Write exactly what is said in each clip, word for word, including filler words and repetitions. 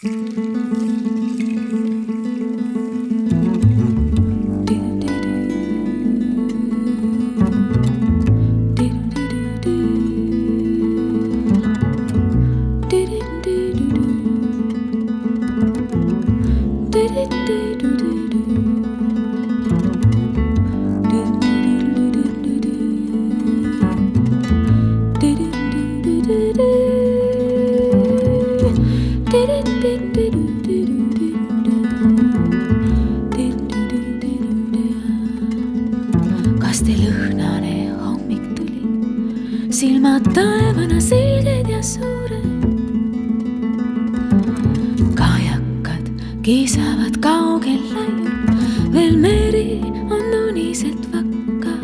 Kastelõhnane hommik tuli, silmad taevana selged ja suured. Kajakad kiisavad kaugel laiul, veel meri on uniselt vakka.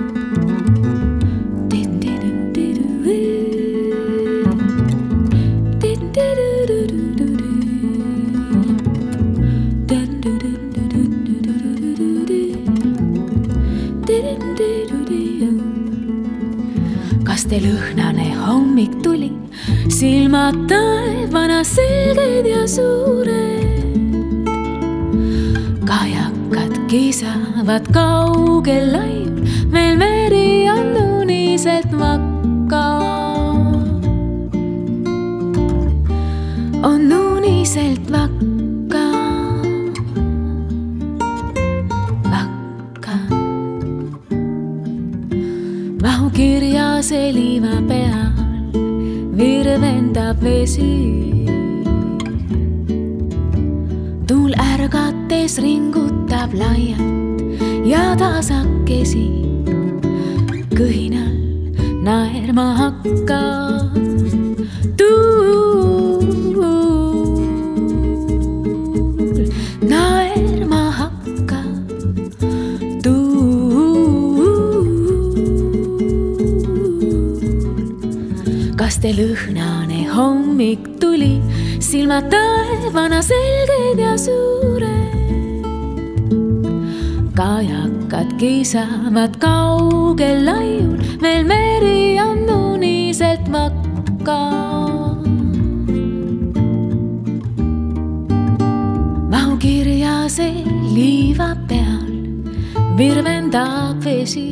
Kastelõhnane hommik tuli, silmad taevana selged ja suured. Kajakad kiisavad kaugel laiul, veel meri on uniselt vakka. On uniselt vakka. Vahukirjase liiva peal virvendab vesi. Tuul ärgates ringutab laialt ja tasakesi. Kõhinal naerma hakkab tuul, naerma hakkab tuul. Kastelõhnane hommik tuli, silmad taevana selged ja suured. Kajakad kiisavad kaugel laiul, veel meri on uniselt vakka. Vahukirjase liiva peal virvendab vesi.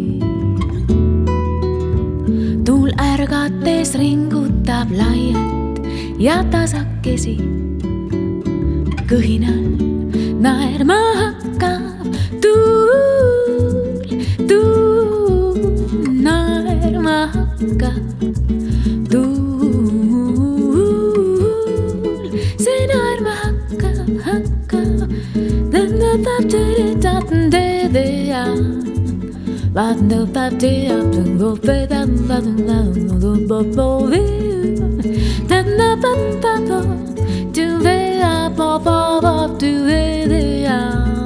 Tuul ärgates ringutab laialt ja tasakesi. Kõhinal naerma hakkab tuul, tuul, naerma hakkab tuul. See naerma hakkab, hakkab, tõndab tõdeda. Vaatnud päev teab, tõmbab vedam, vaatnud päev, tõmbab pooli. Tõndab päev, tu vea, papa, tu vedea.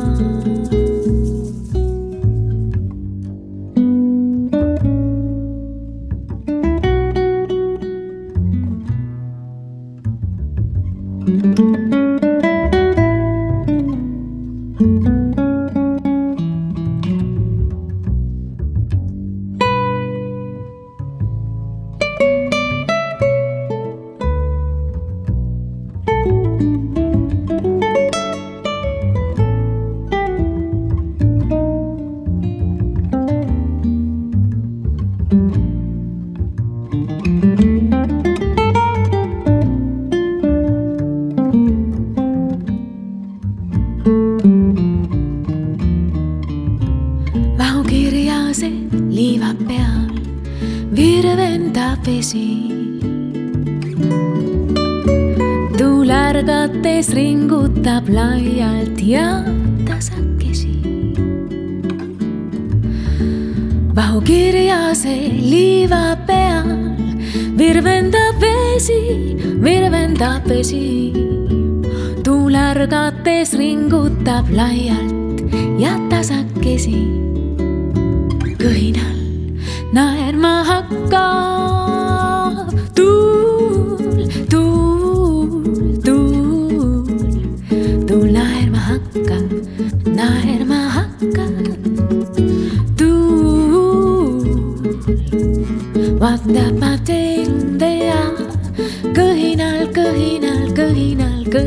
Vahukirjase liiva peal virvendab vesi. Tuul ärgates ringutab laialt ja tasakesi. Vahukirjase liiva peal virvendab vesi, virvendab vesi. Tuul ärgates ringutab laialt ja tasakesi. Kõhinal naerma hakkab tuul, tuul, tuul. Tuul naerma hakkab, naerma hakkab tuul. Vaatab ma teile, kõhinal, kõhinal, kõhinal, kõhinal.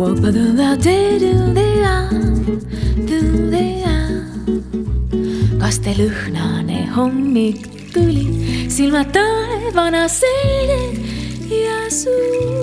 kas te lõhnane hommik tuli, silmad taevana selged ja suur.